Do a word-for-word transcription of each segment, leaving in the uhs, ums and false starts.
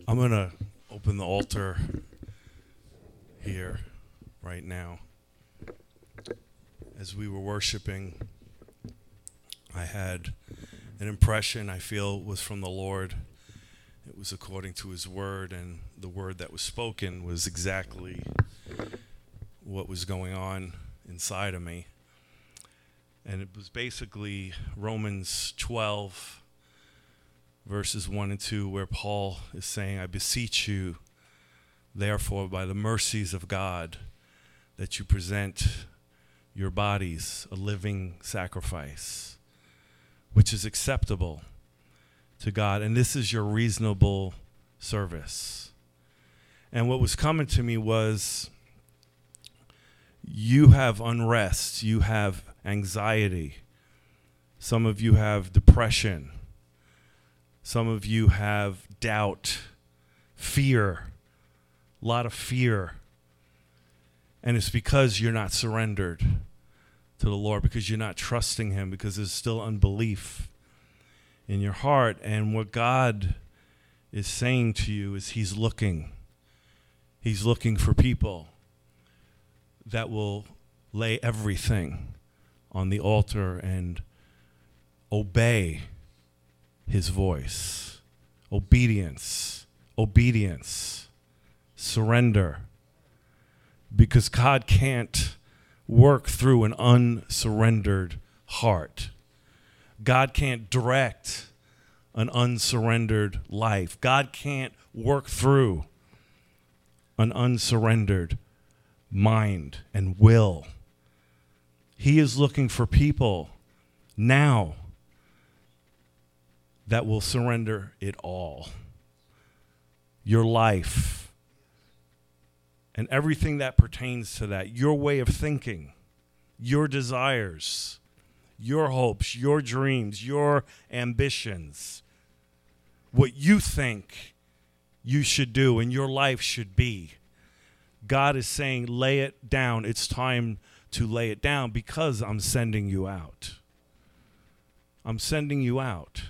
I'm going to open the altar here right now. As we were worshiping, I had an impression I feel was from the Lord. It was according to his word, and the word that was spoken was exactly what was going on inside of me. And it was basically Romans twelve, verses one and two, where Paul is saying, I beseech you, therefore, by the mercies of God, that you present your bodies a living sacrifice, which is acceptable to God. And this is your reasonable service. And what was coming to me was, you have unrest, you have anxiety. Some of you have depression. Some of you have doubt, fear, a lot of fear. And it's because you're not surrendered to the Lord, because you're not trusting him, because there's still unbelief in your heart. And what God is saying to you is he's looking. He's looking for people that will lay everything on the altar and obey his voice. Obedience, obedience, surrender. Because God can't work through an unsurrendered heart. God can't direct an unsurrendered life. God can't work through an unsurrendered mind and will. He is looking for people now that will surrender it all. Your life and everything that pertains to that, your way of thinking, your desires, your hopes, your dreams, your ambitions, what you think you should do and your life should be. God is saying, lay it down. It's time to lay it down because I'm sending you out. I'm sending you out.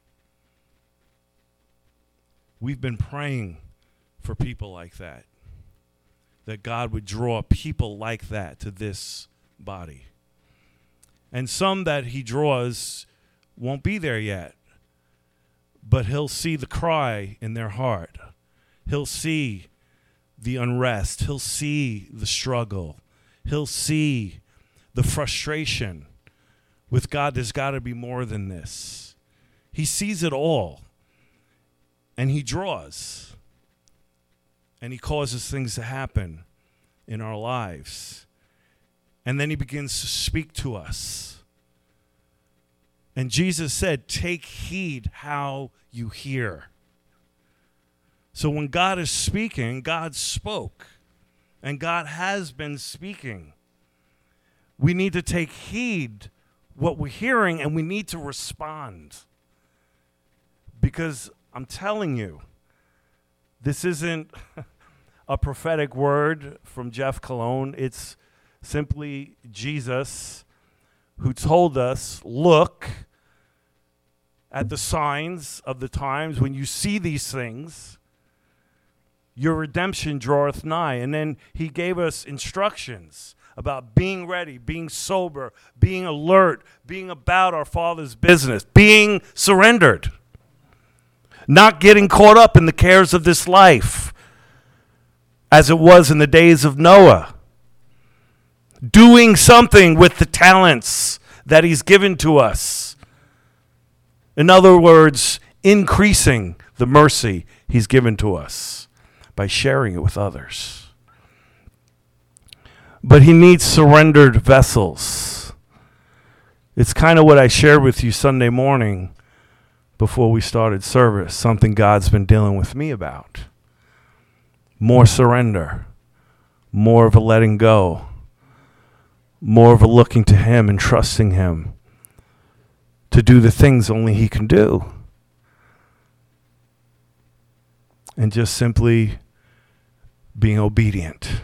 We've been praying for people like that, that God would draw people like that to this body. And some that he draws won't be there yet, but he'll see the cry in their heart. He'll see the unrest. He'll see the struggle. He'll see the frustration. With God, there's got to be more than this. He sees it all, and he draws, and he causes things to happen in our lives. And then he begins to speak to us. And Jesus said, take heed how you hear. So when God is speaking, God spoke. And God has been speaking. We need to take heed what we're hearing, and we need to respond. Because I'm telling you, this isn't a prophetic word from Jeff Cologne. It's simply Jesus who told us, look at the signs of the times. When you see these things, your redemption draweth nigh. And then he gave us instructions about being ready, being sober, being alert, being about our Father's business, being surrendered, not getting caught up in the cares of this life as it was in the days of Noah, doing something with the talents that he's given to us. In other words, increasing the mercy he's given to us by sharing it with others. But he needs surrendered vessels. It's kind of what I shared with you Sunday morning before we started service, something God's been dealing with me about. More surrender, more of a letting go, more of a looking to him and trusting him to do the things only he can do. And just simply being obedient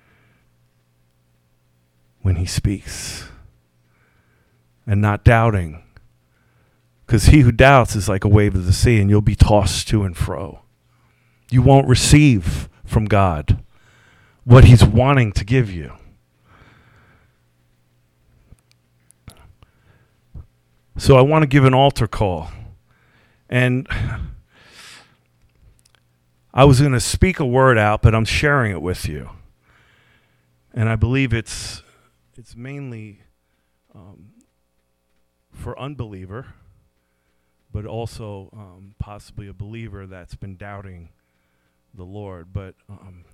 when he speaks and not doubting. Because he who doubts is like a wave of the sea, and you'll be tossed to and fro You won't receive from God what he's wanting to give you. So I want to give an altar call. And I was going to speak a word out, but I'm sharing it with you. And I believe it's it's mainly um, for unbeliever, but also um, possibly a believer that's been doubting the Lord. But um,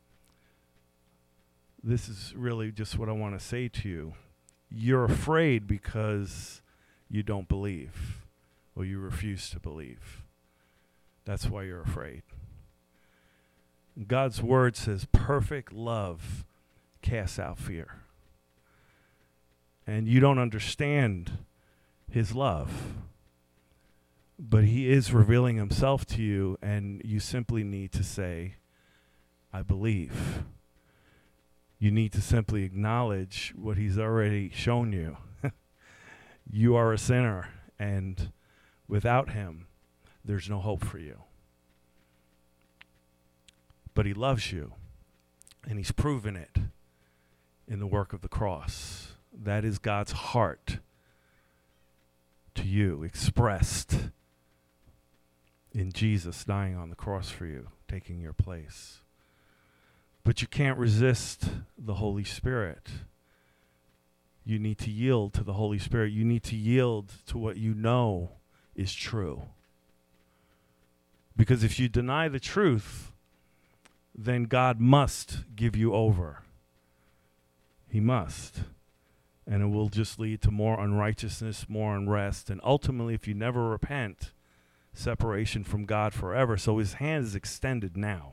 this is really just what I want to say to you. You're afraid because you don't believe, or you refuse to believe. That's why you're afraid. God's word says perfect love casts out fear. And you don't understand his love, but he is revealing himself to you, and you simply need to say, I believe. You need to simply acknowledge what he's already shown you. You are a sinner, and without him, there's no hope for you. But he loves you, and he's proven it in the work of the cross. That is God's heart to you, expressed in Jesus dying on the cross for you, taking your place. But you can't resist the Holy Spirit. You need to yield to the Holy Spirit. You need to yield to what you know is true. Because if you deny the truth, then God must give you over. He must. And it will just lead to more unrighteousness, more unrest, and ultimately, if you never repent, separation from God forever. So his hand is extended now.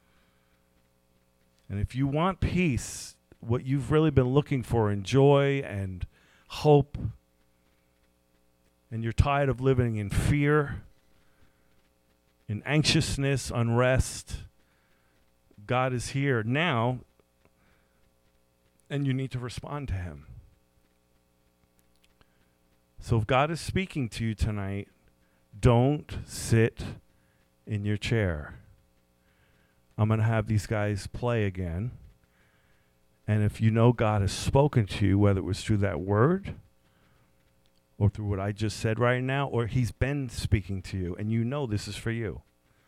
And if you want peace, what you've really been looking for in joy and hope, and you're tired of living in fear, in anxiousness, unrest, God is here now, and you need to respond to him. So if God is speaking to you tonight, don't sit in your chair. I'm going to have these guys play again. And if you know God has spoken to you, whether it was through that word or through what I just said right now, or he's been speaking to you, and you know this is for you.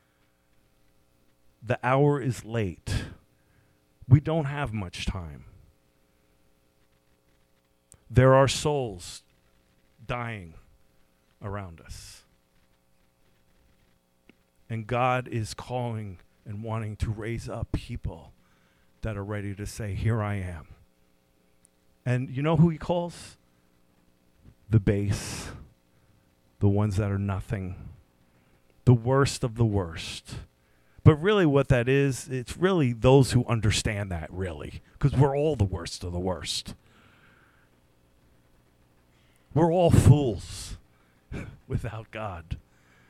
The hour is late. We don't have much time. There are souls dying around us. And God is calling and wanting to raise up people that are ready to say, here I am. And you know who he calls? The base, the ones that are nothing, the worst of the worst. But really what that is, it's really those who understand that, really, because we're all the worst of the worst. We're all fools without God.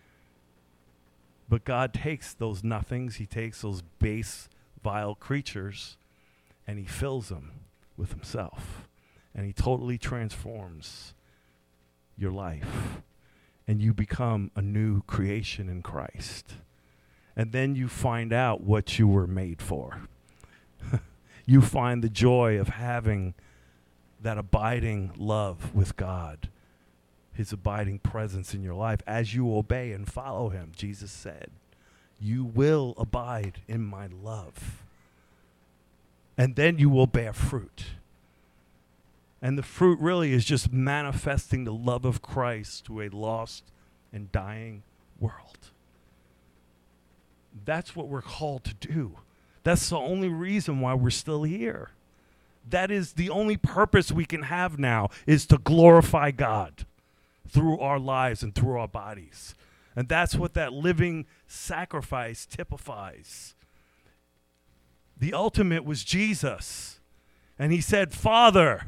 But God takes those nothings, he takes those base, vile creatures, and he fills them with himself. And he totally transforms your life. And you become a new creation in Christ. And then you find out what you were made for. You find the joy of having that abiding love with God, his abiding presence in your life as you obey and follow him. Jesus said, you will abide in my love. And then you will bear fruit. And the fruit really is just manifesting the love of Christ to a lost and dying world. That's what we're called to do. That's the only reason why we're still here. That is the only purpose we can have now, is to glorify God through our lives and through our bodies. And that's what that living sacrifice typifies. The ultimate was Jesus. And he said, Father,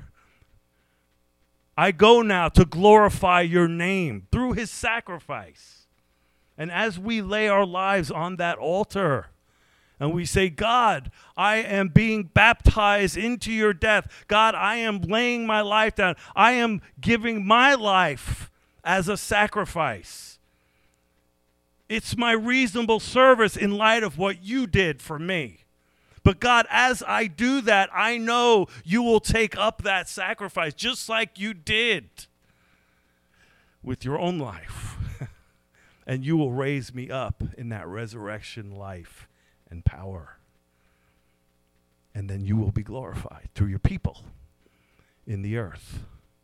I go now to glorify your name through his sacrifice. And as we lay our lives on that altar, and we say, God, I am being baptized into your death. God, I am laying my life down. I am giving my life as a sacrifice. It's my reasonable service in light of what you did for me. But God, as I do that, I know you will take up that sacrifice just like you did with your own life. And you will raise me up in that resurrection life and power. And then you will be glorified through your people in the earth.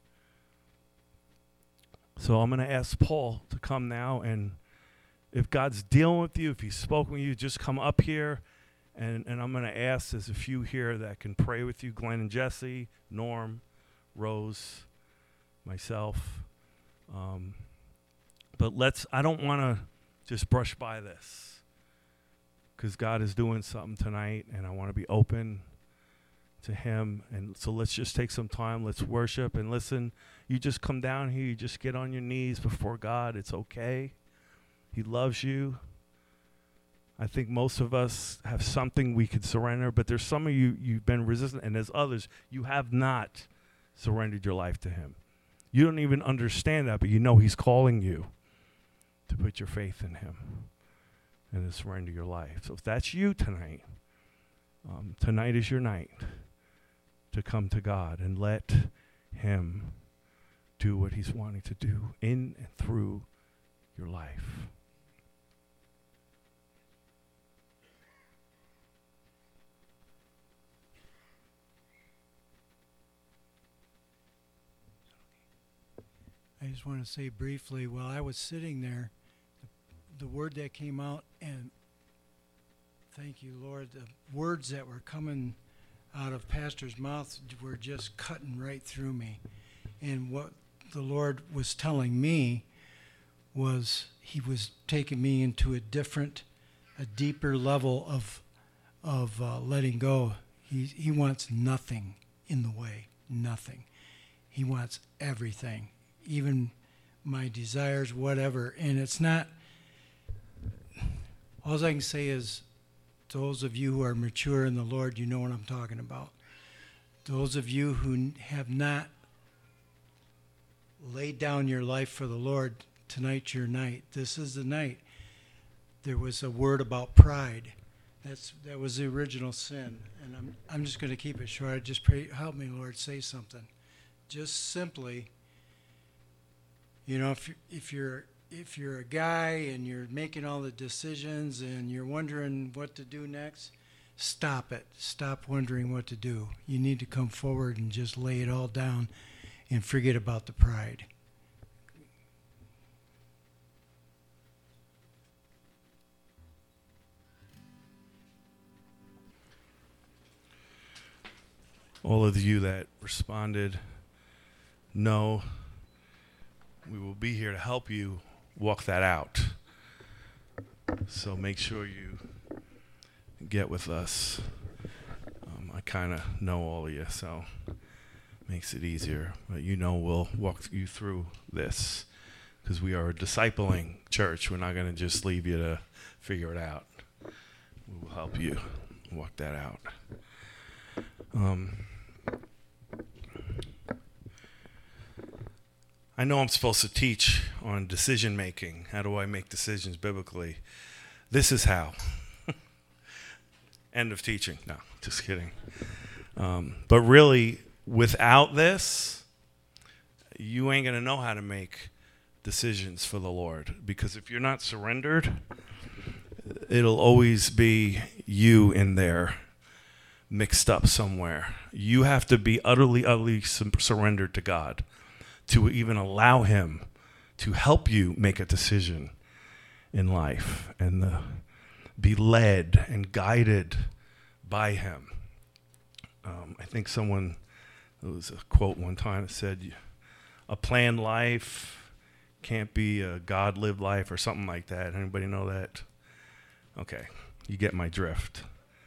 So I'm going to ask Paul to come now, and if God's dealing with you, if he's spoken with you, just come up here, and, and I'm going to ask, there's a few here that can pray with you, Glenn and Jesse, Norm, Rose, myself. Um, but let's, I don't want to just brush by this, because God is doing something tonight, and I want to be open to him. And so let's just take some time. Let's worship and listen. You just come down here. You just get on your knees before God. It's okay. He loves you. I think most of us have something we could surrender, but there's some of you, you've been resistant, and there's others, you have not surrendered your life to him. You don't even understand that, but you know he's calling you to put your faith in him and to surrender your life. So if that's you tonight, um, tonight is your night to come to God and let him do what he's wanting to do in and through your life. I just want to say briefly, while I was sitting there, the, the word that came out, and thank you, Lord, the words that were coming out of Pastor's mouth were just cutting right through me. And what the Lord was telling me was he was taking me into a different, a deeper level of of uh, letting go. He he wants nothing in the way, nothing. He wants everything, even my desires, whatever. And it's not, all I can say is, those of you who are mature in the Lord, you know what I'm talking about. Those of you who have not laid down your life for the Lord, tonight's your night. This is the night. There was a word about pride. That's that was the original sin. And I'm I'm just going to keep it short. I just pray, help me, Lord, say something. Just simply, you know, if if you're if you're a guy and you're making all the decisions and you're wondering what to do next, stop it. Stop wondering what to do. You need to come forward and just lay it all down and forget about the pride. All of you that responded, no, we will be here to help you walk that out. So make sure you get with us. Um, I kind of know all of you, so makes it easier. But you know we'll walk you through this because we are a discipling church. We're not going to just leave you to figure it out. We will help you walk that out. Um, I know I'm supposed to teach on decision making. How do I make decisions biblically? This is how. End of teaching. No, just kidding. Um, but really, without this, you ain't going to know how to make decisions for the Lord. Because if you're not surrendered, it'll always be you in there mixed up somewhere. You have to be utterly, utterly surrendered to God to even allow him to help you make a decision in life and the, be led and guided by him. Um, I think someone, there was a quote one time that said, a planned life can't be a God-lived life or something like that. Anybody know that? Okay, you get my drift.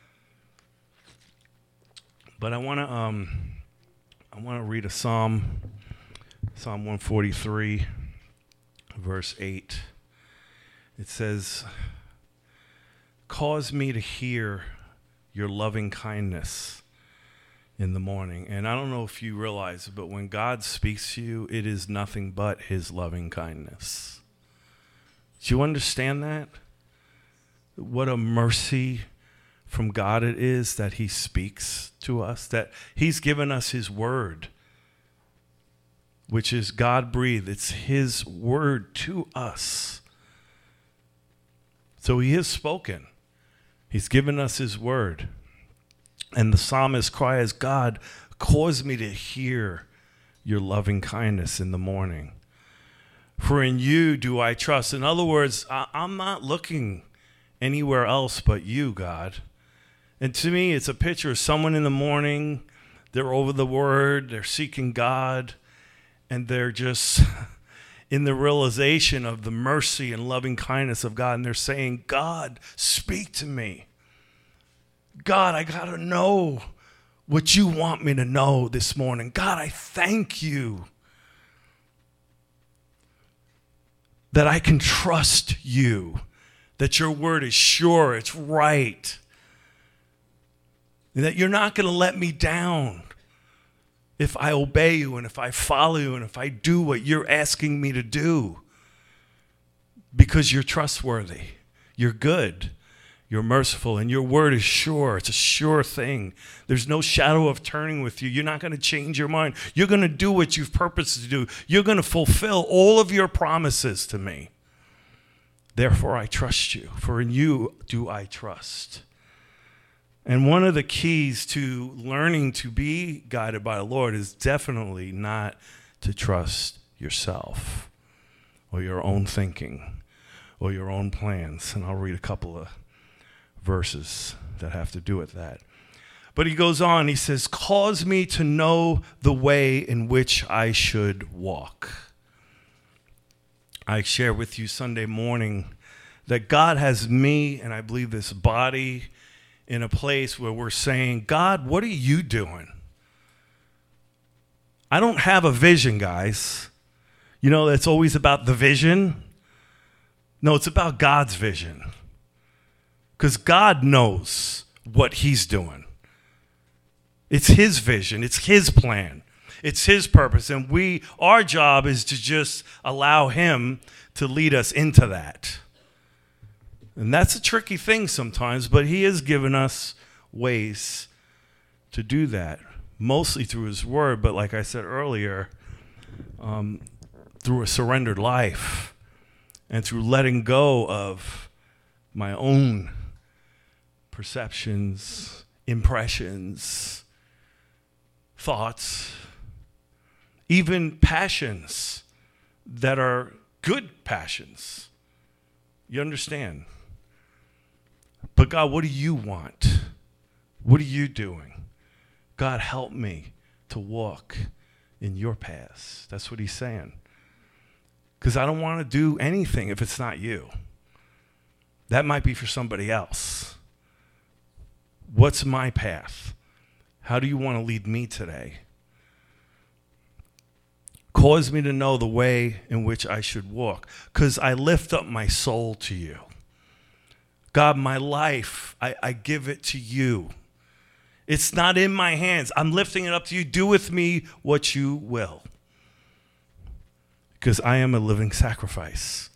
But I want to um, I want to read a psalm, Psalm one forty-three, verse eight. It says, "Cause me to hear your loving kindness in the morning." And I don't know if you realize, but when God speaks to you, it is nothing but his loving kindness. Do you understand that? What a mercy from God it is that he speaks to us, that he's given us his word, which is God-breathed. It's his word to us. So he has spoken. He's given us his word. And the psalmist cries, God, cause me to hear your loving kindness in the morning. For in you do I trust. In other words, I- I'm not looking anywhere else but you, God. And to me, it's a picture of someone in the morning, they're over the word, they're seeking God, and they're just in the realization of the mercy and loving kindness of God, and they're saying, God, speak to me. God, I got to know what you want me to know this morning. God, I thank you that I can trust you, that your word is sure, it's right, and that you're not going to let me down if I obey you and if I follow you and if I do what you're asking me to do, because you're trustworthy, you're good, you're merciful, and your word is sure. It's a sure thing. There's no shadow of turning with you. You're not going to change your mind. You're going to do what you've purposed to do. You're going to fulfill all of your promises to me. Therefore, I trust you, for in you do I trust. And one of the keys to learning to be guided by the Lord is definitely not to trust yourself or your own thinking or your own plans. And I'll read a couple of verses that have to do with that. But he goes on, he says, cause me to know the way in which I should walk. I shared with you Sunday morning that God has me, and I believe this body, in a place where we're saying, God, what are you doing? I don't have a vision, guys. You know, it's always about the vision. No, it's about God's vision. Because God knows what he's doing. It's his vision. It's his plan. It's his purpose. And we, our job is to just allow him to lead us into that. And that's a tricky thing sometimes, but he has given us ways to do that, mostly through his word, but like I said earlier, um, through a surrendered life and through letting go of my own perceptions, impressions, thoughts, even passions that are good passions. You understand? But God, what do you want? What are you doing? God, help me to walk in your paths. That's what he's saying. Because I don't want to do anything if it's not you. That might be for somebody else. What's my path? How do you want to lead me today? Cause me to know the way in which I should walk, because I lift up my soul to you. God, my life, I, I give it to you. It's not in my hands. I'm lifting it up to you. Do with me what you will, because I am a living sacrifice.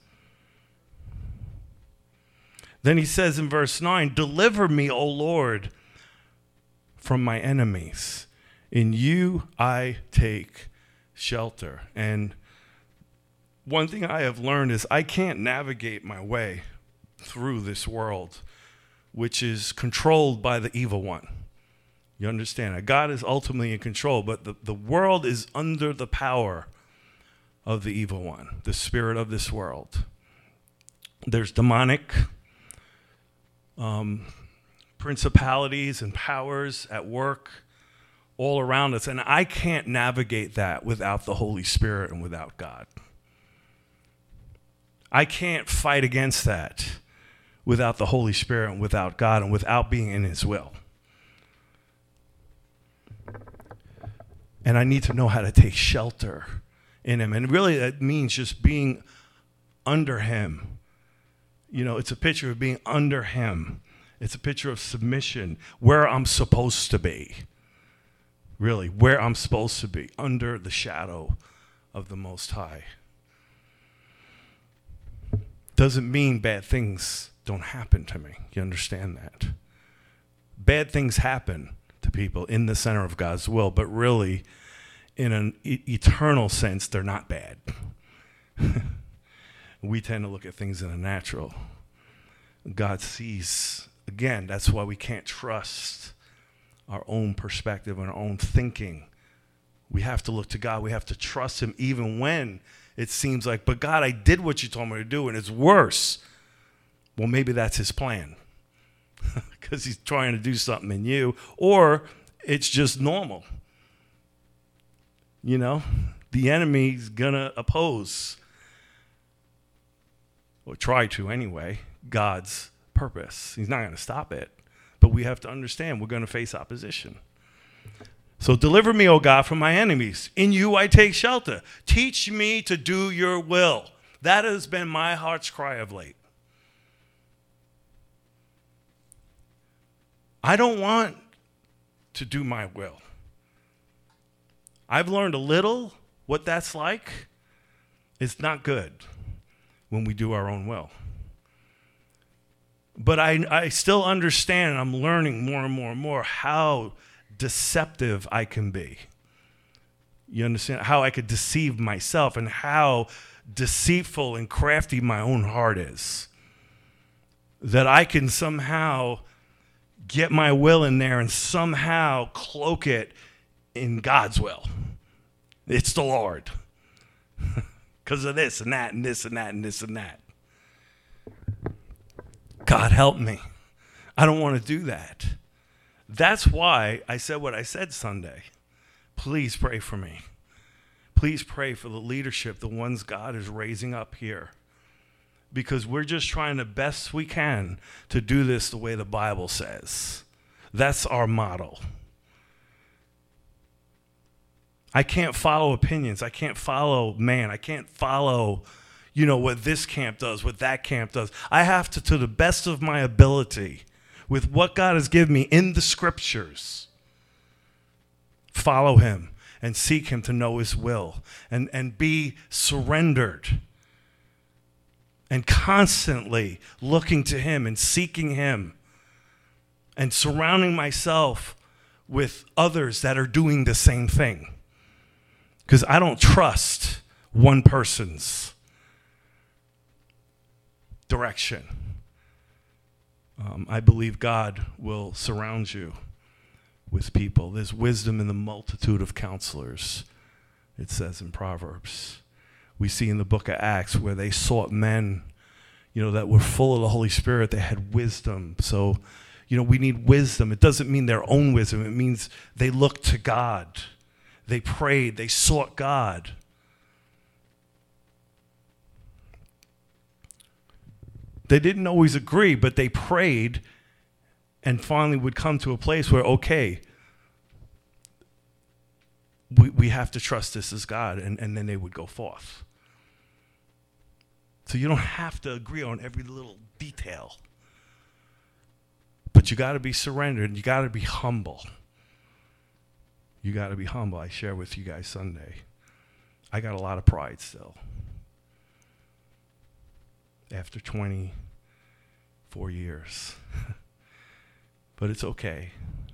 Then he says in verse nine, deliver me, O Lord, from my enemies. In you I take shelter. And one thing I have learned is I can't navigate my way through this world, which is controlled by the evil one. You understand that God is ultimately in control, but the, the world is under the power of the evil one, the spirit of this world. There's demonic um, principalities and powers at work all around us, and I can't navigate that without the Holy Spirit and without God. I can't fight against that without the Holy Spirit and without God and without being in his will. And I need to know how to take shelter in him. And really that means just being under him. You know, it's a picture of being under him. It's a picture of submission, where I'm supposed to be. Really, where I'm supposed to be, under the shadow of the Most High. doesn't mean bad things don't happen to me. You understand that? Bad things happen to people in the center of God's will, but really, in an e- eternal sense, they're not bad. We tend to look at things in a natural. God sees, again, that's why we can't trust our own perspective and our own thinking. We have to look to God. We have to trust him even when it seems like, but God, I did what you told me to do, and it's worse. Well, maybe that's his plan because he's trying to do something in you, or it's just normal. You know, the enemy's going to oppose, or try to anyway, God's purpose. He's not going to stop it, but we have to understand we're going to face opposition. So deliver me, O God, from my enemies. In you I take shelter. Teach me to do your will. That has been my heart's cry of late. I don't want to do my will. I've learned a little what that's like. It's not good when we do our own will. But I, I still understand, and I'm learning more and more and more how deceptive I can be. You understand? How I could deceive myself and how deceitful and crafty my own heart is. That I can somehow get my will in there and somehow cloak it in God's will. It's the Lord. Because of this and that and this and that and this and that. God help me. I don't want to do that. That's why I said what I said Sunday. Please pray for me. Please pray for the leadership, the ones God is raising up here. Because we're just trying the best we can to do this the way the Bible says. That's our model. I can't follow opinions. I can't follow man. I can't follow, you know, what this camp does, what that camp does. I have to, to the best of my ability, with what God has given me in the scriptures, follow him and seek him to know his will and, and be surrendered and constantly looking to him and seeking him and surrounding myself with others that are doing the same thing. Because I don't trust one person's direction. Um, I believe God will surround you with people. There's wisdom in the multitude of counselors, it says in Proverbs. We see in the book of Acts where they sought men, you know, that were full of the Holy Spirit. They had wisdom. So, you know, we need wisdom. It doesn't mean their own wisdom. It means they looked to God. They prayed. They sought God. They didn't always agree, but they prayed and finally would come to a place where, okay, we, we have to trust this as God, and, and then they would go forth. So you don't have to agree on every little detail. But you got to be surrendered, and you got to be humble. You got to be humble. I share with you guys Sunday. I got a lot of pride still. After twenty-four years. But it's okay.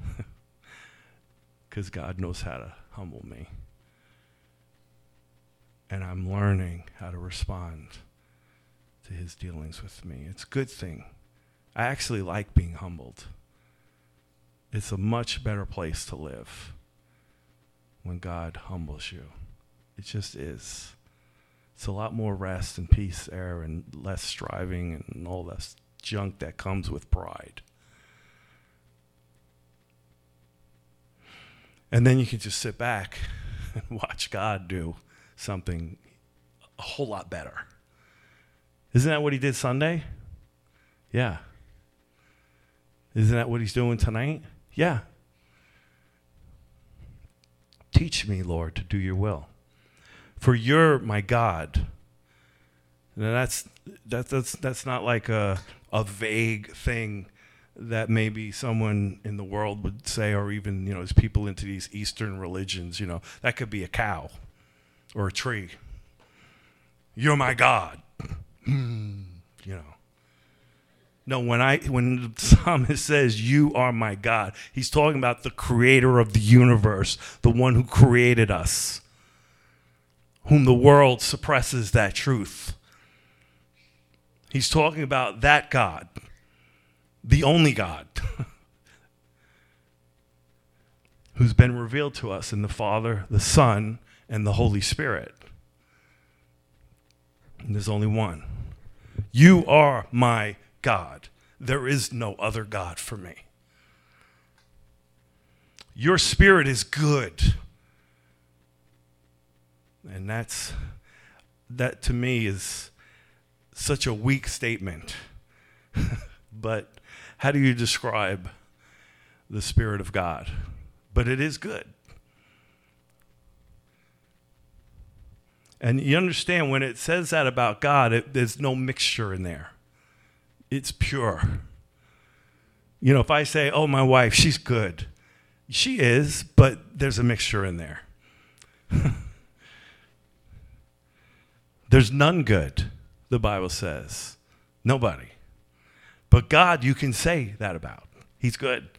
Because God knows how to humble me. And I'm learning how to respond to his dealings with me. It's a good thing. I actually like being humbled. It's a much better place to live when God humbles you. It just is. It's a lot more rest and peace there and less striving and all that junk that comes with pride. And then you can just sit back and watch God do something a whole lot better. Isn't that what he did Sunday? Yeah. Isn't that what he's doing tonight? Yeah. Teach me, Lord, to do your will. For you're my God. Now that's that, that's that's not like a a vague thing that maybe someone in the world would say, or even, you know, as people into these Eastern religions, you know, that could be a cow or a tree. You're my God. You you know. No, when I when the psalmist says, you are my God, he's talking about the creator of the universe, the one who created us, whom the world suppresses that truth. He's talking about that God, the only God, who's been revealed to us in the Father, the Son, and the Holy Spirit. And there's only one. You are my God. There is no other God for me. Your spirit is good. And that's, that to me is such a weak statement. But how do you describe the Spirit of God? But it is good. And you understand when it says that about God, it, there's no mixture in there. It's pure. You know, if I say, oh, my wife, she's good. She is, but there's a mixture in there. There's none good, the Bible says. Nobody. But God, you can say that about. He's good.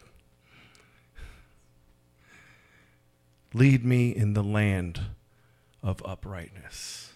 Lead me in the land of uprightness,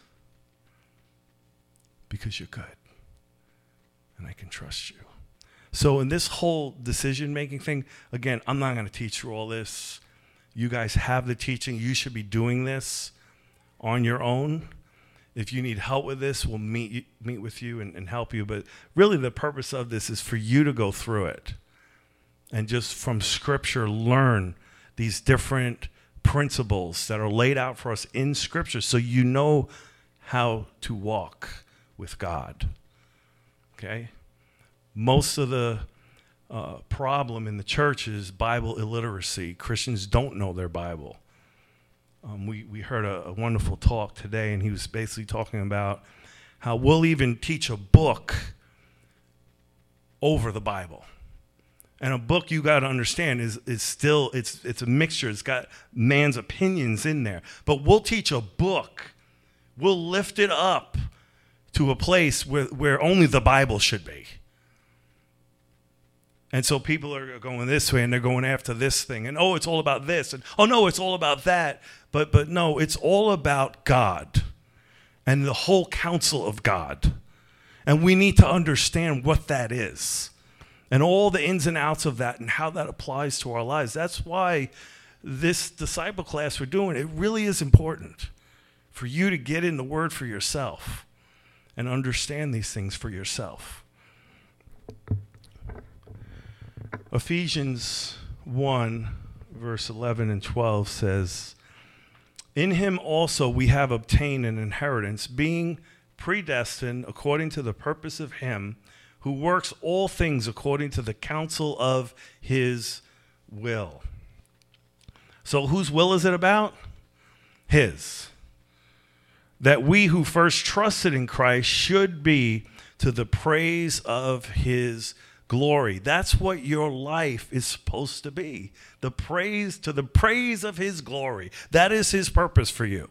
because you're good and I can trust you. So in this whole decision-making thing, again, I'm not going to teach you all this. You guys have the teaching. You should be doing this on your own. If you need help with this, we'll meet meet with you and, and help you. But really the purpose of this is for you to go through it and just from Scripture learn these different principles that are laid out for us in Scripture so you know how to walk with God. Okay? Most of the uh, problem in the church is Bible illiteracy. Christians don't know their Bible. Um, we, we heard a, a wonderful talk today, and he was basically talking about how we'll even teach a book over the Bible. And a book, you got to understand, is is still, it's it's a mixture. It's got man's opinions in there. But we'll teach a book. We'll lift it up to a place where, where only the Bible should be. And so people are going this way, and they're going after this thing. And, oh, it's all about this. And, oh, no, it's all about that. But but no, it's all about God and the whole counsel of God. And we need to understand what that is and all the ins and outs of that and how that applies to our lives. That's why this disciple class we're doing, it really is important for you to get in the Word for yourself and understand these things for yourself. Ephesians one, verse eleven and twelve says, in him also we have obtained an inheritance, being predestined according to the purpose of him who works all things according to the counsel of his will. So whose will is it about? His. That we who first trusted in Christ should be to the praise of his glory. That's what your life is supposed to be. The praise, to the praise of his glory. That is his purpose for you.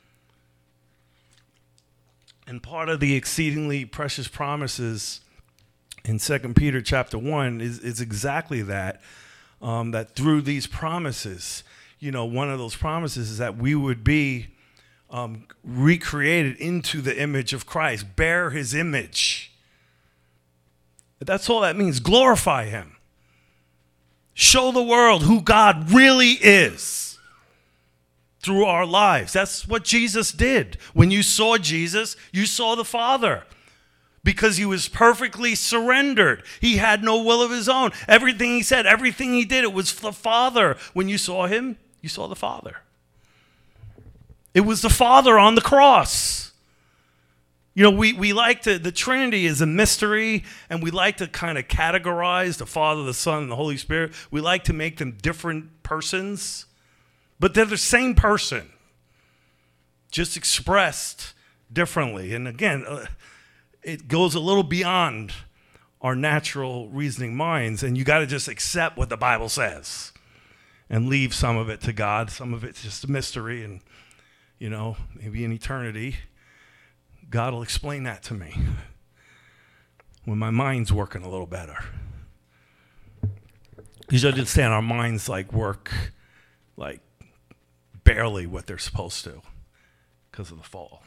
And part of the exceedingly precious promises in Second Peter chapter one is, is exactly that, um, that through these promises, you know, one of those promises is that we would be um, recreated into the image of Christ, bear his image. That's all that means. Glorify him. Show the world who God really is through our lives. That's what Jesus did. When you saw Jesus, you saw the Father because he was perfectly surrendered. He had no will of his own. Everything he said, everything he did, it was the Father. When you saw him, you saw the Father. It was the Father on the cross. You know, we, we like to, the Trinity is a mystery, and we like to kind of categorize the Father, the Son, and the Holy Spirit. We like to make them different persons, but they're the same person, just expressed differently. And again, uh, it goes a little beyond our natural reasoning minds, and you got to just accept what the Bible says and leave some of it to God. Some of it's just a mystery, and, you know, maybe in eternity, God will explain that to me. when my mind's working a little better. You should understand our minds like work like barely what they're supposed to because of the fall.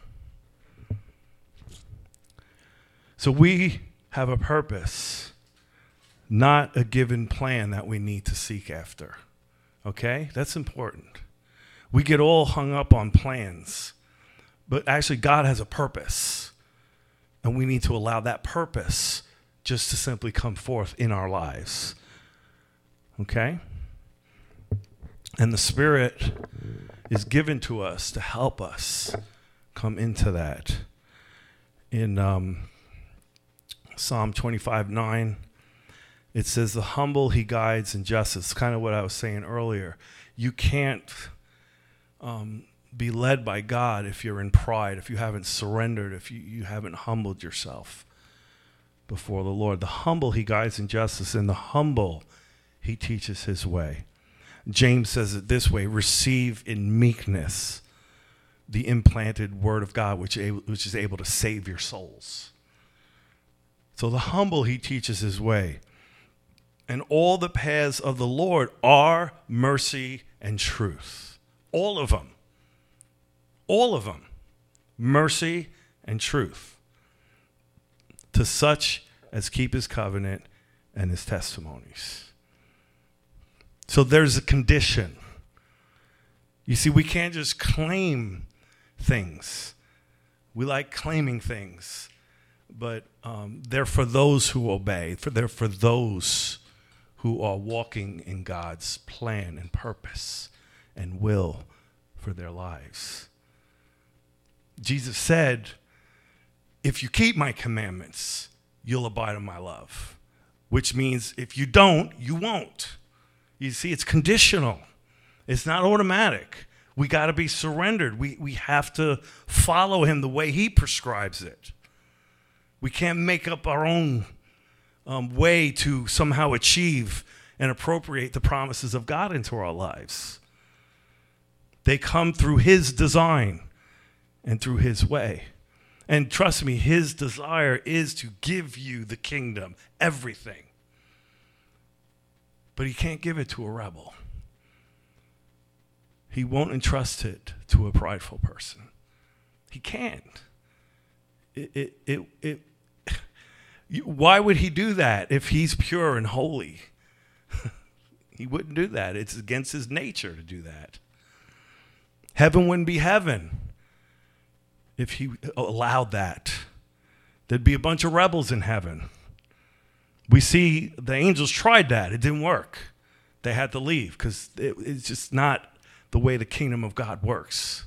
So we have a purpose, not a given plan that we need to seek after. Okay? That's important. We get all hung up on plans, but actually God has a purpose, and we need to allow that purpose just to simply come forth in our lives. Okay? And the Spirit is given to us to help us come into that. In um, Psalm twenty-five nine, it says, the humble he guides in justice. Kind of what I was saying earlier. You can't um, be led by God if you're in pride, if you haven't surrendered, if you, you haven't humbled yourself before the Lord. The humble he guides in justice, and the humble he teaches his way. James says it this way: receive in meekness the implanted word of God, which, which is able to save your souls. So the humble he teaches his way. And all the paths of the Lord are mercy and truth. All of them. All of them. Mercy and truth. To such as keep his covenant and his testimonies. So there's a condition. You see, we can't just claim things. We like claiming things. But um, they're for those who obey. For, they're for those who are walking in God's plan and purpose and will for their lives. Jesus said, if you keep my commandments, you'll abide in my love. Which means if you don't, you won't. You see, it's conditional. It's not automatic. We got to be surrendered. We, we have to follow him the way he prescribes it. We can't make up our own um, way to somehow achieve and appropriate the promises of God into our lives. They come through his design and through his way. And trust me, his desire is to give you the kingdom, everything. But he can't give it to a rebel. He won't entrust it to a prideful person. He can't. It, it, it, it, why would he do that if he's pure and holy? He wouldn't do that. It's against his nature to do that. Heaven wouldn't be heaven if he allowed that. There'd be a bunch of rebels in heaven. We see the angels tried that. It didn't work. They had to leave because it, it's just not the way the kingdom of God works.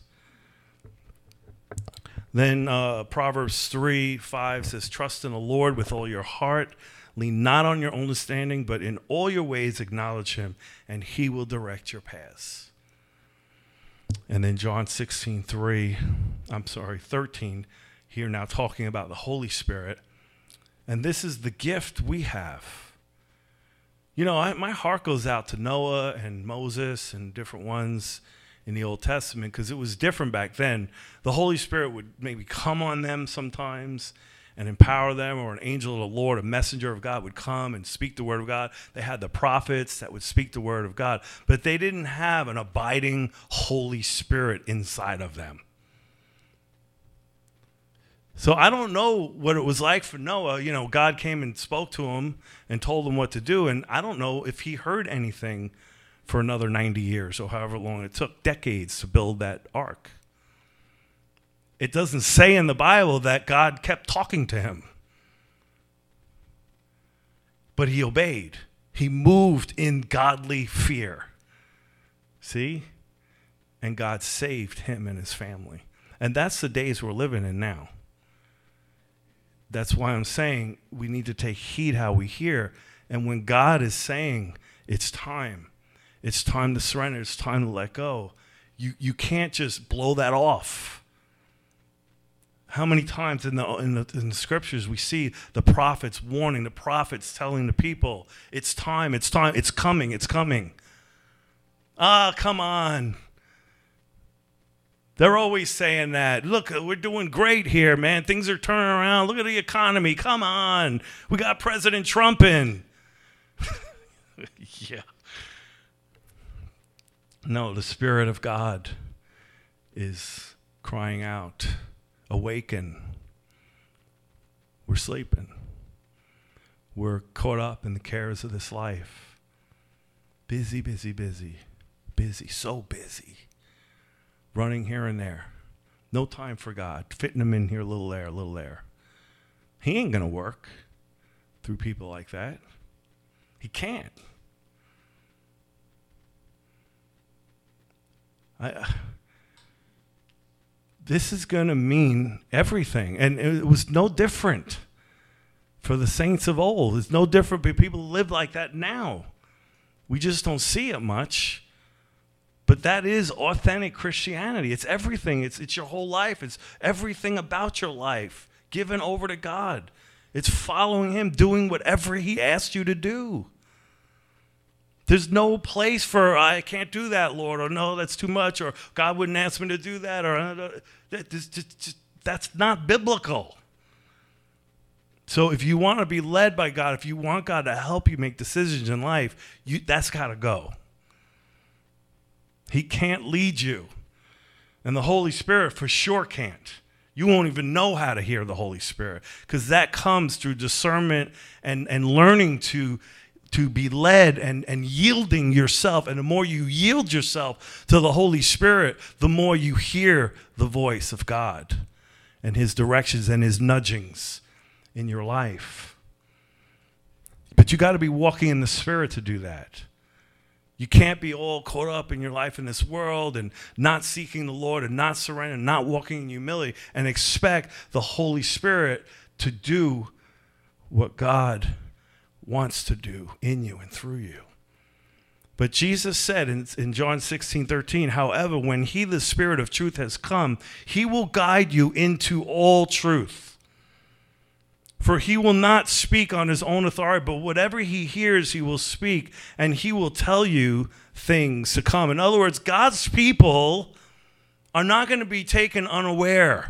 Then uh, Proverbs three five says, trust in the Lord with all your heart. Lean not on your own understanding, but in all your ways acknowledge him, and he will direct your paths. And then John sixteen three, I'm sorry, thirteen, here now talking about the Holy Spirit. And this is the gift we have. You know, I, my heart goes out to Noah and Moses and different ones in the Old Testament because it was different back then. The Holy Spirit would maybe come on them sometimes and empower them, or an angel of the Lord, a messenger of God would come and speak the word of God. They had the prophets that would speak the word of God, but they didn't have an abiding Holy Spirit inside of them. So I don't know what it was like for Noah. You know, God came and spoke to him and told him what to do, and I don't know if he heard anything for another ninety years or however long it took, decades to build that ark. It doesn't say in the Bible that God kept talking to him. But he obeyed. He moved in godly fear. See? And God saved him and his family. And that's the days we're living in now. That's why I'm saying we need to take heed how we hear. And when God is saying it's time, it's time to surrender, it's time to let go, you, you can't just blow that off. How many times in the, in the in the scriptures we see the prophets warning, the prophets telling the people, it's time, it's time, it's coming, it's coming. Ah, come on. They're always saying that. Look, we're doing great here, man. Things are turning around. Look at the economy. Come on. We got President Trump in. Yeah. No, the Spirit of God is crying out, awaken. We're sleeping. We're caught up in the cares of this life. Busy, busy, busy. Busy, so busy. Running here and there. No time for God. Fitting him in here, a little there, a little there. He ain't going to work through people like that. He can't. I, this is going to mean everything. And it was no different for the saints of old. It's no different for people who live like that now. We just don't see it much. But that is authentic Christianity. It's everything. It's, it's your whole life. It's everything about your life given over to God. It's following him, doing whatever he asked you to do. There's no place for, I can't do that, Lord, or no, that's too much, or God wouldn't ask me to do that, or uh, that, just, just, that's not biblical. So if you want to be led by God, if you want God to help you make decisions in life, you, that's got to go. He can't lead you. And the Holy Spirit for sure can't. You won't even know how to hear the Holy Spirit because that comes through discernment and, and learning to, to be led and, and yielding yourself. And the more you yield yourself to the Holy Spirit, the more you hear the voice of God and his directions and his nudgings in your life. But you got to be walking in the Spirit to do that. You can't be all caught up in your life in this world and not seeking the Lord and not surrendering, not walking in humility and expect the Holy Spirit to do what God wants to do in you and through you. But Jesus said in, in John sixteen thirteen, however, when he, the Spirit of truth, has come, he will guide you into all truth. For he will not speak on his own authority, but whatever he hears, he will speak, and he will tell you things to come. In other words, God's people are not going to be taken unaware.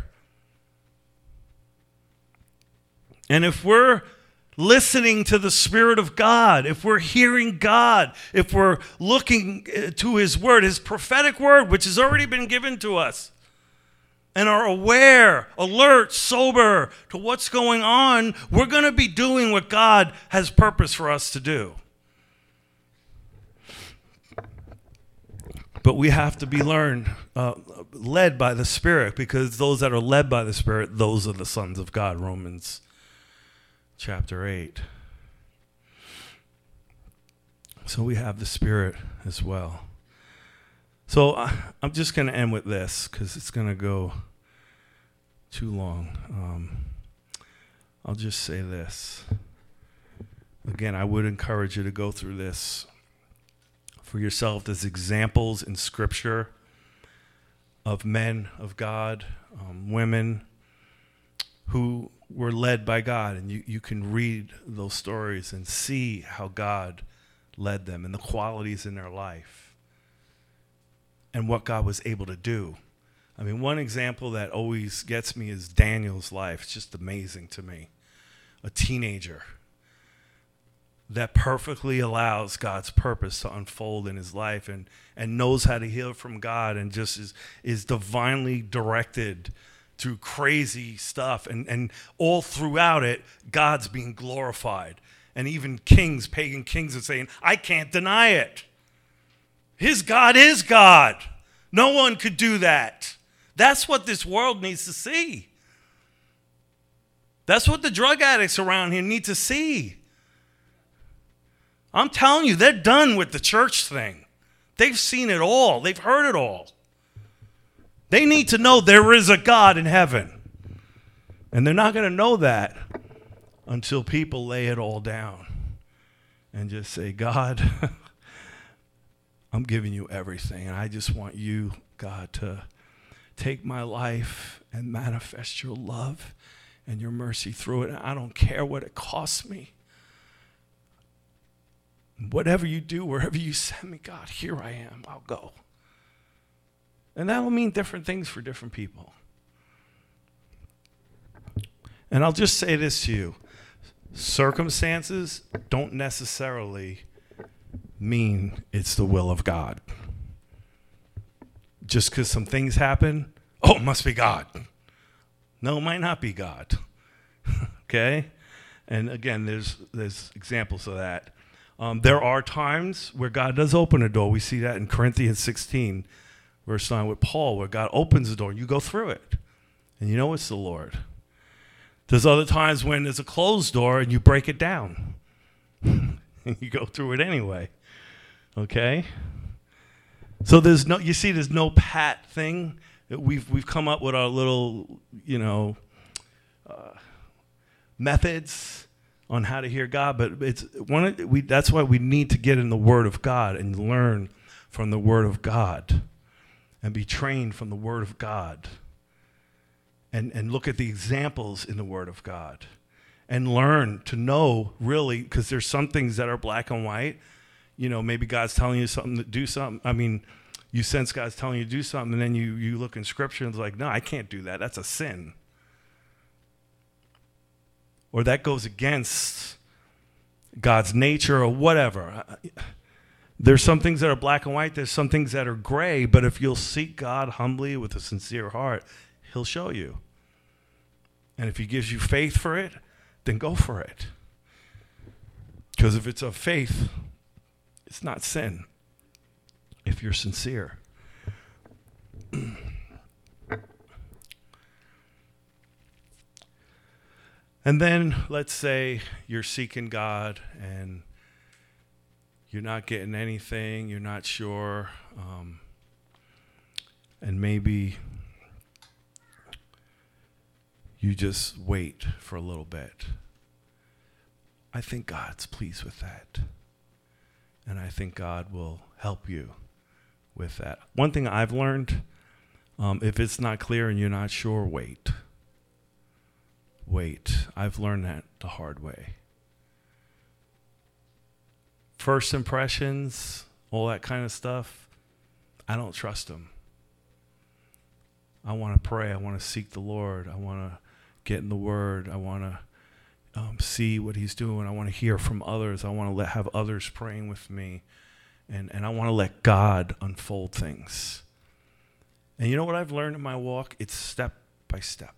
And if we're listening to the Spirit of God, if we're hearing God, if we're looking to his word, his prophetic word, which has already been given to us, and are aware, alert, sober to what's going on, we're going to be doing what God has purpose for us to do. But we have to be learned, uh, led by the Spirit, because those that are led by the Spirit, those are the sons of God, Romans chapter eight. So we have the Spirit as well. So uh, I'm just going to end with this because it's going to go too long. Um, I'll just say this. Again, I would encourage you to go through this for yourself. There's examples in Scripture of men of God, um, women who were led by God. And you, you can read those stories and see how God led them and the qualities in their life. And what God was able to do. I mean, one example that always gets me is Daniel's life. It's just amazing to me. A teenager that perfectly allows God's purpose to unfold in his life and, and knows how to hear from God and just is, is divinely directed through crazy stuff. And, and all throughout it, God's being glorified. And even kings, pagan kings are saying, I can't deny it. His God is God. No one could do that. That's what this world needs to see. That's what the drug addicts around here need to see. I'm telling you, they're done with the church thing. They've seen it all. They've heard it all. They need to know there is a God in heaven. And they're not going to know that until people lay it all down and just say, God, I'm giving you everything, and I just want you, God, to take my life and manifest your love and your mercy through it. And I don't care what it costs me. Whatever you do, wherever you send me, God, here I am. I'll go. And that'll mean different things for different people. And I'll just say this to you. Circumstances don't necessarily mean it's the will of God. Just because some things happen, oh, it must be God. No, it might not be God. Okay? And again, there's there's examples of that. Um, there are times where God does open a door. We see that in Corinthians sixteen, verse nine with Paul, where God opens the door and you go through it. And you know it's the Lord. There's other times when there's a closed door and you break it down. And you go through it anyway. Okay? So there's no, you see, there's no pat thing. We've we've come up with our little, you know, uh, methods on how to hear God, but it's one of, we that's why we need to get in the Word of God and learn from the Word of God and be trained from the Word of God and and look at the examples in the Word of God and learn to know really, because there's some things that are black and white. You know, maybe God's telling you something to do something. I mean, you sense God's telling you to do something, and then you you look in Scripture and it's like, no, I can't do that. That's a sin. Or that goes against God's nature or whatever. There's some things that are black and white. There's some things that are gray. But if you'll seek God humbly with a sincere heart, he'll show you. And if he gives you faith for it, then go for it. Because if it's of faith, it's not sin if you're sincere. And then let's say you're seeking God and you're not getting anything, you're not sure, um, and maybe you just wait for a little bit. I think God's pleased with that. And I think God will help you with that. One thing I've learned, um, if it's not clear and you're not sure, wait. Wait. I've learned that the hard way. First impressions, all that kind of stuff, I don't trust them. I want to pray. I want to seek the Lord. I want to get in the Word. I want to um, see what he's doing. I want to hear from others. I want to let, have others praying with me. And, and I want to let God unfold things. And you know what I've learned in my walk? It's step by step.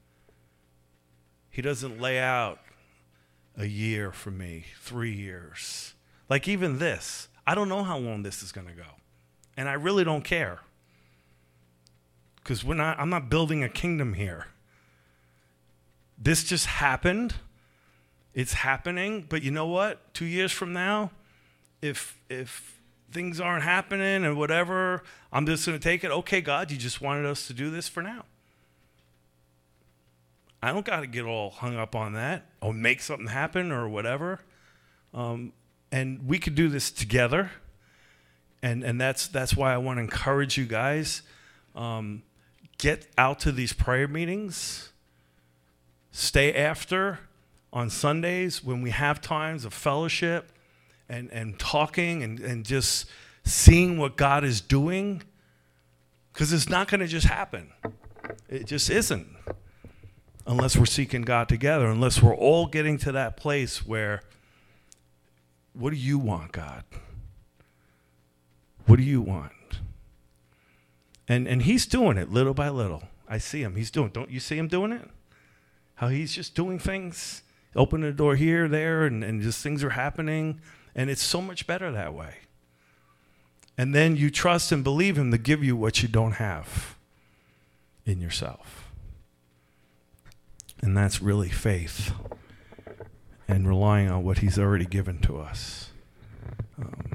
He doesn't lay out a year for me, three years. Like even this, I don't know how long this is going to go. And I really don't care. Because we're not, I'm not building a kingdom here. This just happened. It's happening. But you know what? Two years from now, if if things aren't happening and whatever, I'm just going to take it. Okay, God, you just wanted us to do this for now. I don't got to get all hung up on that or make something happen or whatever. Um, and we could do this together. And and that's that's why I want to encourage you guys. Um, get out to these prayer meetings. Stay after on Sundays when we have times of fellowship and, and talking and, and just seeing what God is doing. Because it's not going to just happen. It just isn't. Unless we're seeking God together, unless we're all getting to that place where, what do you want, God? What do you want? And and he's doing it little by little. I see him. He's doing it. Don't you see him doing it? How he's just doing things, opening the door here, there, and, and just things are happening. And it's so much better that way. And then you trust and believe him to give you what you don't have in yourself. And that's really faith and relying on what he's already given to us. Um,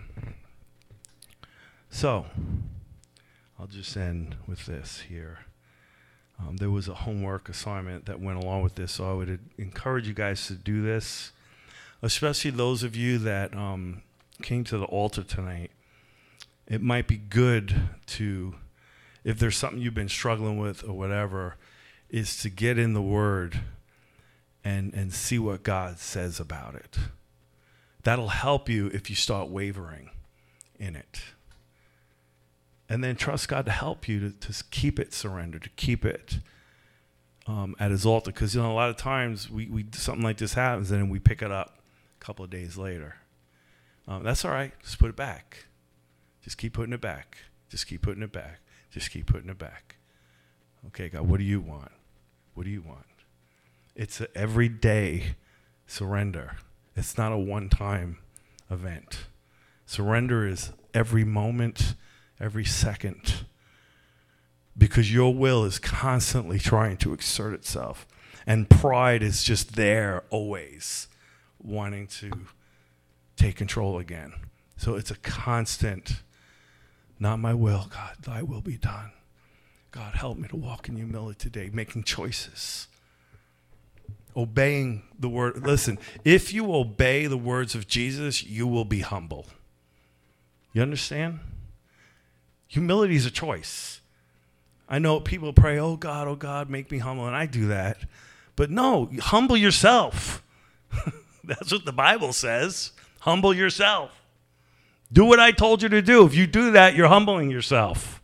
so, I'll just end with this here. Um, there was a homework assignment that went along with this, so I would encourage you guys to do this, especially those of you that um, came to the altar tonight. It might be good to, if there's something you've been struggling with or whatever, is to get in the Word and and see what God says about it. That'll help you if you start wavering in it. And then trust God to help you to, to keep it surrendered, to keep it um, at his altar. Because, you know, a lot of times we, we something like this happens and then we pick it up a couple of days later. Um, that's all right. Just put it back. Just keep putting it back. Just keep putting it back. Just keep putting it back. Okay, God, what do you want? What do you want? It's an everyday surrender. It's not a one-time event. Surrender is every moment, every second, because your will is constantly trying to exert itself, and pride is just there always wanting to take control again. So it's a constant, not my will, God, thy will be done. God, help me to walk in humility today, making choices, obeying the word. Listen, if you obey the words of Jesus, you will be humble. You understand? Humility is a choice. I know people pray, oh God, oh God, make me humble, and I do that. But no, humble yourself. That's what the Bible says. Humble yourself. Do what I told you to do. If you do that, you're humbling yourself.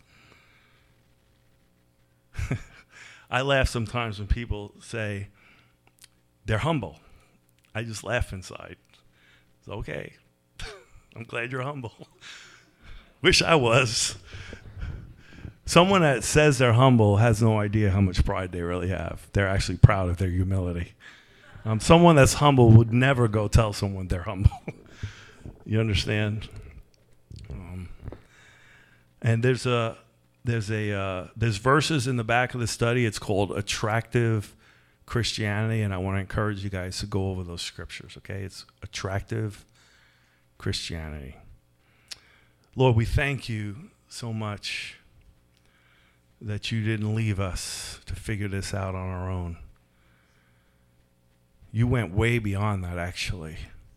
I laugh sometimes when people say they're humble. I just laugh inside. It's okay. I'm glad you're humble. Wish I was. Someone that says they're humble has no idea how much pride they really have. They're actually proud of their humility. Um, someone that's humble would never go tell someone they're humble. You understand? Um, and there's a there's a uh, there's verses in the back of the study. It's called Attractive Christianity, and I want to encourage you guys to go over those scriptures. Okay, it's Attractive Christianity. Lord, we thank you so much that you didn't leave us to figure this out on our own. You went way beyond that, actually.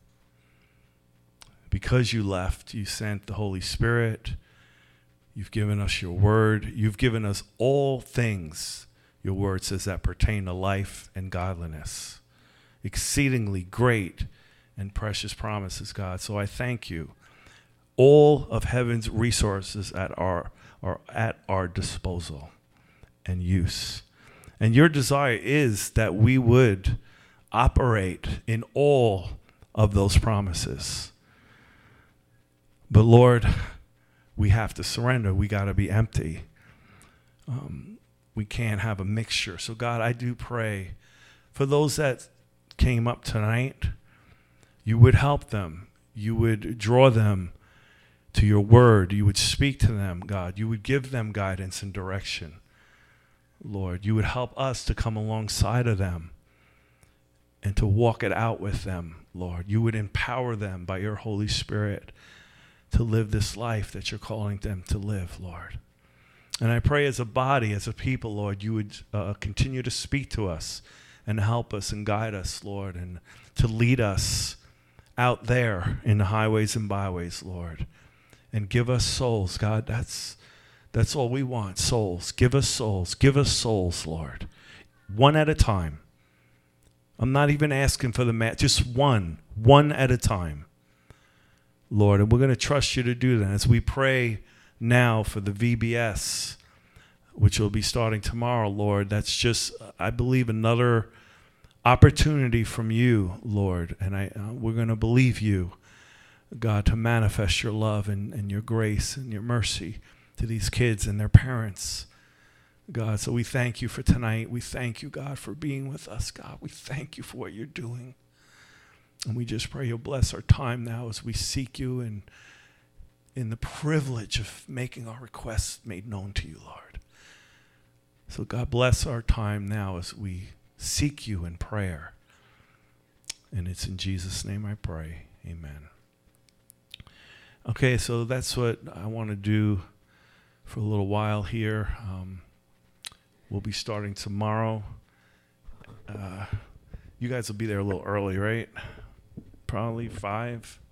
Because you left, you sent the Holy Spirit. You've given us your word. You've given us all things, your word says, that pertain to life and godliness. Exceedingly great and precious promises, God. So I thank you. All of heaven's resources at our, are at our disposal and use. And your desire is that we would operate in all of those promises. But Lord, we have to surrender. We got to be empty. Um, we can't have a mixture. So God, I do pray for those that came up tonight, you would help them. You would draw them to your word. You would speak to them, God. You would give them guidance and direction. Lord, you would help us to come alongside of them and to walk it out with them, Lord. You would empower them by your Holy Spirit to live this life that you're calling them to live, Lord. And I pray as a body, as a people, Lord, you would uh, continue to speak to us and help us and guide us, Lord, and to lead us out there in the highways and byways, Lord. And give us souls, God. That's that's all we want, souls. Give us souls. Give us souls, Lord. One at a time. I'm not even asking for the mat, just one, one at a time, Lord. And we're going to trust you to do that as we pray now for the V B S, which will be starting tomorrow, Lord. That's just, I believe, another opportunity from you, Lord. And I, uh, we're going to believe you, God, to manifest your love and, and your grace and your mercy to these kids and their parents, God. So we thank you for tonight. We thank you, God, for being with us, God. We thank you for what you're doing. And we just pray you'll bless our time now as we seek you and in the privilege of making our requests made known to you, Lord. So God, bless our time now as we seek you in prayer. And it's in Jesus' name I pray. Amen. Okay, so that's what I want to do for a little while here. Um, we'll be starting tomorrow. Uh, you guys will be there a little early, right? Probably five.